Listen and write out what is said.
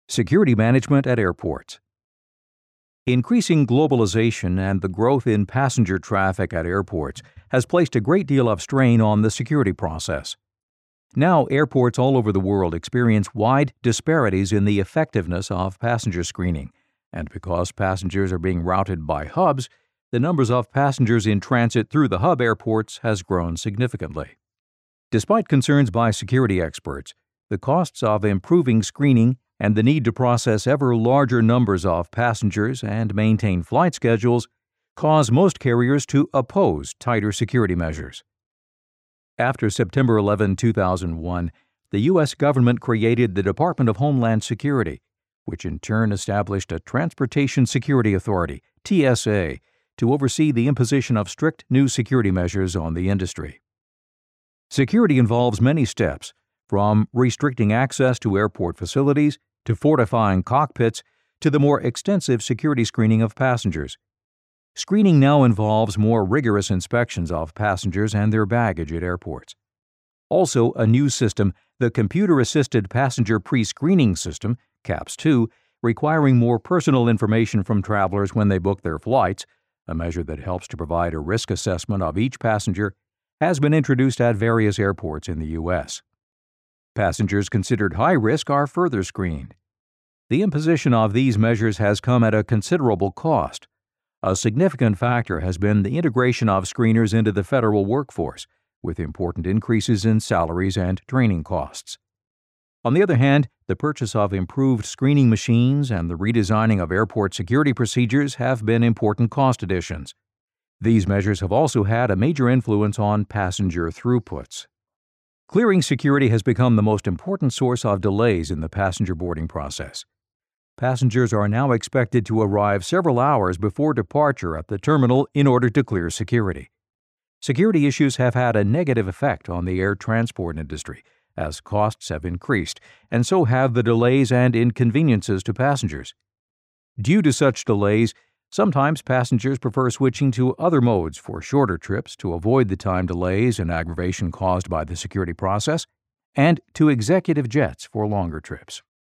Security management at airports. Increasing globalization and the growth in passenger traffic at airports has placed a great deal of strain on the security process. Now, airports all over the world experience wide disparities in the effectiveness of passenger screening, and because passengers are being routed by hubs, the numbers of passengers in transit through the hub airports has grown significantly. Despite concerns by security experts, the costs of improving screening and the need to process ever larger numbers of passengers and maintain flight schedules cause most carriers to oppose tighter security measures. After September 11, 2001, the U.S. government created the Department of Homeland Security, which in turn established a Transportation Security Authority, TSA, to oversee the imposition of strict new security measures on the industry. Security involves many steps, from restricting access to airport facilities to fortifying cockpits to the more extensive security screening of passengers. Screening now involves more rigorous inspections of passengers and their baggage at airports. Also, a new system, the Computer-Assisted Passenger Pre-Screening System, CAPS-2, requiring more personal information from travelers when they book their flights, a measure that helps to provide a risk assessment of each passenger, has been introduced at various airports in the U.S. Passengers considered high risk are further screened. The imposition of these measures has come at a considerable cost. A significant factor has been the integration of screeners into the federal workforce, with important increases in salaries and training costs. On the other hand, the purchase of improved screening machines and the redesigning of airport security procedures have been important cost additions. These measures have also had a major influence on passenger throughputs. Clearing security has become the most important source of delays in the passenger boarding process. Passengers are now expected to arrive several hours before departure at the terminal in order to clear security. Security issues have had a negative effect on the air transport industry, as costs have increased, and so have the delays and inconveniences to passengers. Due to such delays, sometimes passengers prefer switching to other modes for shorter trips to avoid the time delays and aggravation caused by the security process, and to executive jets for longer trips.